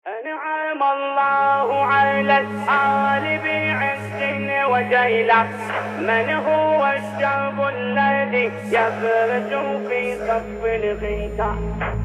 أنعم الله على الآل بعز وجيلة، من هو الشاب الذي يبرز في صف الغيثاء.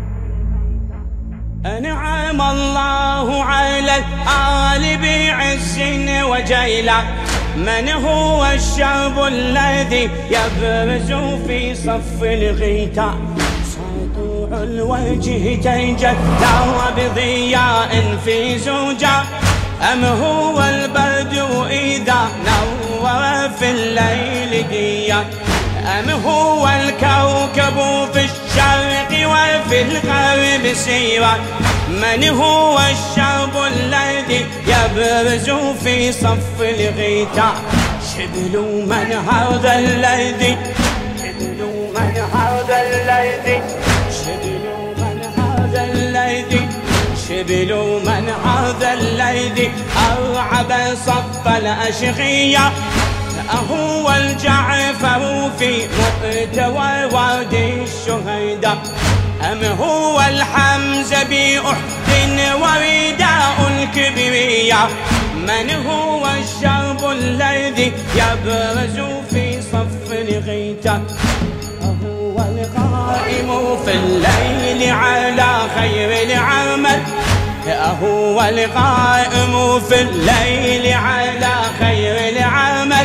أنعم الله على الآل بعز وجيلة، من هو الشاب الذي يبرز في صف الغيثاء. سطوع الوجه تجلى بضياء في زجاج، أم هو البدر إذا نور في الليل ضياء، أم هو الكوكب في الشرق وفي الغرب سراج. من هو الشاب الذي يبرز في صف الغيثاء. شبل من هذا الذي، شبل من هذا الذي، شبل من هذا الذي، شبل من هذا الذي أرعب صف الأشقياء. هو الجعفر في مؤتوى وادي الشهداء، أم هو الحمزة بأحد ورداء الكبرياء. من هو الشاب الذي يبرز في صف الغيثاء. هو القائم في الليل على خير العمل، هو القائم في الليل على خير العمل.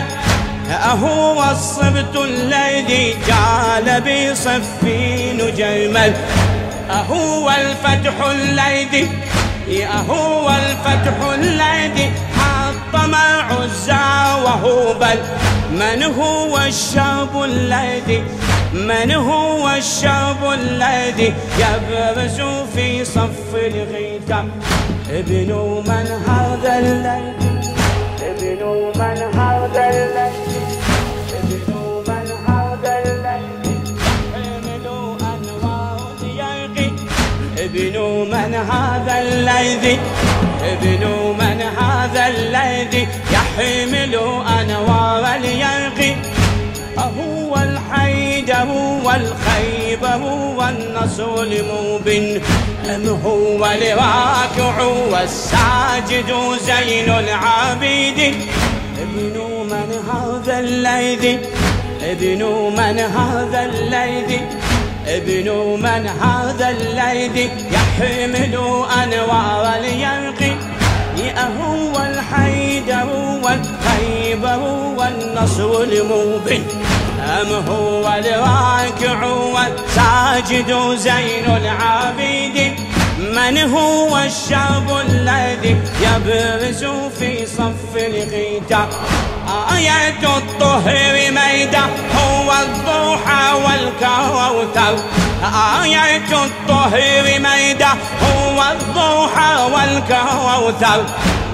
هو الصبت الذي جعل بصفين جمل، هو الفتح الذي، هو الفتح الذي حطم عزى وهبل. من هو الشاب الذي، من هو الشاب الذي يبرز في صف الغيثاء. ابن من هذا الذي، ابن من هذا الذي، ابن من هذا الذي يحمل أنوار اليقين. ابن من هذا الذي، ابن من هذا الذي يحمل أنوار اليقين. هو الحيدر والخيبر والنصر المبين، أم هو الراكع والساجد زين العابدين. ابن من هذا الذي، ابن من هذا الذي، ابن من هذا الذي يحمل أنوار اليقين. هو الحيدر والخيبر والنصر المبين، أم هو الراكع والساجد زين العابدين. من هو الشاب الذي يبرز في صف الغيثاء. آية الطهر ميدة هو الضحى والكوثر، آية الطهر ميدة هو الضحى والكوثر.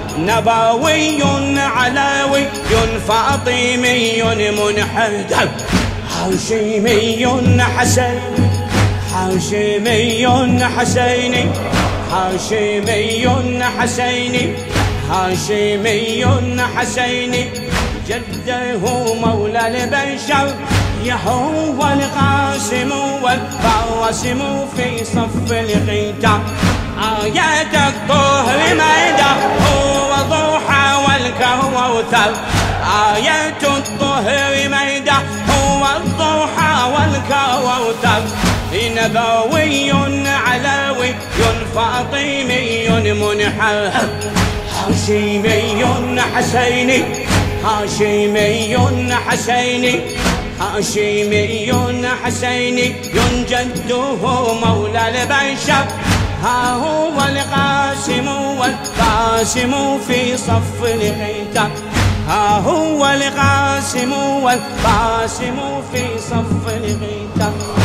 نبوي علوي فاطمي منحدر، هاشمي حسين، هاشمي حسيني، هاشمي حسيني، هاشمي حسيني. جده مولى البشر، هو القاسم والقاسم في صف الغيثاء. آية الطهر ميدة هو ضحى والكوثر، آية الطهر ميدة هو الضحى والكوثر. نبوي علوي فاطمي منحدر، هاشمي حسيني، هاشمي حسيني، هاشمي حسيني. جده مولى البشر، ها هو القاسم والقاسم في صف الغيثاء. ها هو القاسم والقاسم في صف الغيثاء.